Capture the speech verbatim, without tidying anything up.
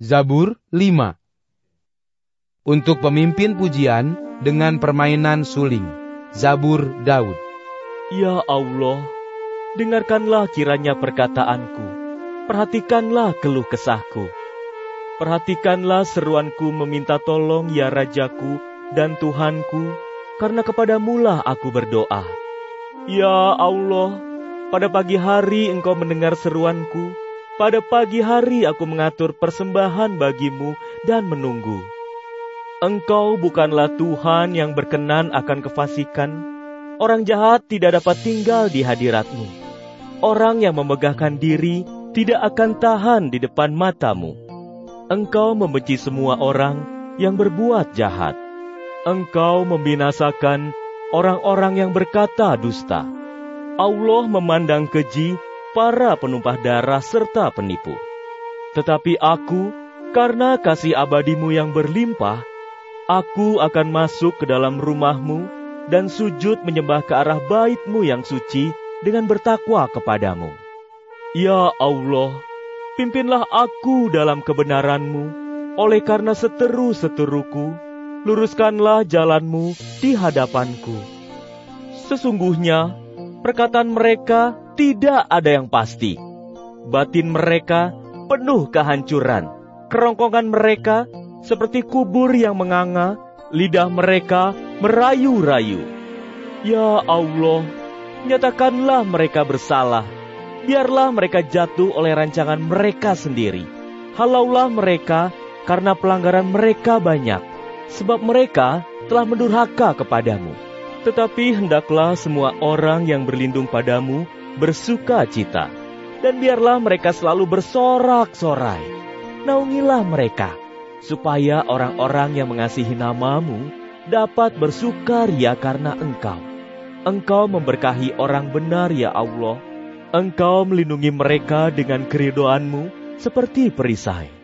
Zabur lima. Untuk pemimpin pujian dengan permainan suling. Zabur Daud. Ya Allah, dengarkanlah kiranya perkataanku, perhatikanlah keluh kesahku. Perhatikanlah seruanku meminta tolong ya Rajaku dan Tuhanku, karena kepadamulah aku berdoa. Ya Allah, pada pagi hari Engkau mendengar seruanku, pada pagi hari aku mengatur persembahan bagimu dan menunggu. Engkau bukanlah Tuhan yang berkenan akan kefasikan. Orang jahat tidak dapat tinggal di hadirat-Mu. Orang yang memegahkan diri tidak akan tahan di depan mata-Mu. Engkau membenci semua orang yang berbuat jahat. Engkau membinasakan orang-orang yang berkata dusta. Allah memandang keji para penumpah darah serta penipu. Tetapi aku, karena kasih abadi-Mu yang berlimpah, aku akan masuk ke dalam rumah-Mu dan sujud menyembah ke arah bait-Mu yang suci dengan bertakwa kepadamu. Ya Allah, pimpinlah aku dalam kebenaran-Mu, oleh karena seteru-seteruku, luruskanlah jalan-Mu di hadapanku. Sesungguhnya, perkataan mereka tidak ada yang pasti. Batin mereka penuh kehancuran. Kerongkongan mereka seperti kubur yang menganga, lidah mereka merayu-rayu. Ya Allah, nyatakanlah mereka bersalah. Biarlah mereka jatuh oleh rancangan mereka sendiri. Halaulah mereka karena pelanggaran mereka banyak, sebab mereka telah mendurhaka kepadamu. Tetapi hendaklah semua orang yang berlindung padamu bersuka cita, dan biarlah mereka selalu bersorak-sorai. Naungilah mereka, supaya orang-orang yang mengasihi nama-Mu dapat bersukaria karena Engkau. Engkau memberkahi orang benar ya Allah. Engkau melindungi mereka dengan keridhoan-Mu seperti perisai.